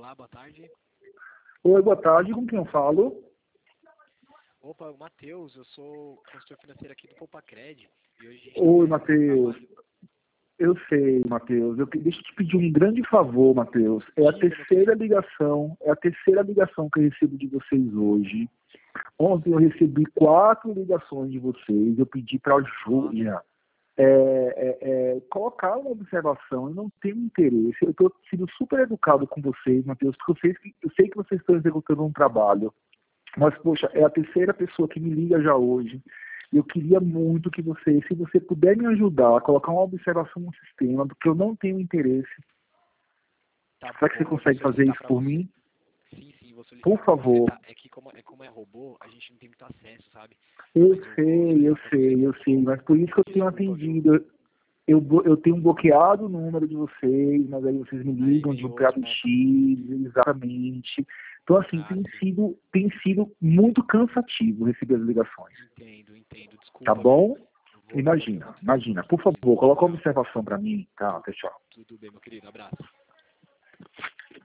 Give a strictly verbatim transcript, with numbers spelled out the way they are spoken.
Olá, boa tarde. Oi, boa tarde, com quem eu falo? Opa, o Matheus, eu sou consultor financeiro aqui do Poupacred. E hoje a gente Oi, tá Matheus. trabalho... Eu sei, Matheus. Eu que- deixa eu te pedir um grande favor, Matheus. É a Diga, meu terceira querido. ligação, é a terceira ligação que eu recebo de vocês hoje. Ontem eu recebi quatro ligações de vocês. Eu pedi para a Júlia é, é, é, colocar uma observação. Eu não tenho interesse. Eu estou sendo super educado com vocês, Matheus, porque eu sei, que- eu sei que vocês estão executando um trabalho. Mas, poxa, é a terceira pessoa que me liga já hoje. Eu queria muito que você, se você puder me ajudar a colocar uma observação no sistema, porque eu não tenho interesse. Tá Será que você bom, eu vou consegue fazer solicitar isso para por você. mim? Sim, sim, vou Por solicitar para você, favor. tá? É que como é, como é robô, a gente não tem muito acesso, sabe? Eu Mas eu vou sei, eu solicitar para você. sei, eu sei, mas por isso que eu tenho Desculpa, viu? atendido. Eu, blo- eu tenho bloqueado o número de vocês, mas aí vocês me Aí ligam de vem um outro, prato né? X, exatamente. Então, assim, Ah, tem sim. sido, tem sido muito cansativo receber as ligações. Entendo, entendo. Tá Desculpa, viu? bom? Eu vou, eu vou ver o Imagina, quanto que eu imagina. consigo Por fazer. favor, coloca uma Tchau. observação para mim. Tá, até tchau. Tudo bem, meu querido. Abraço.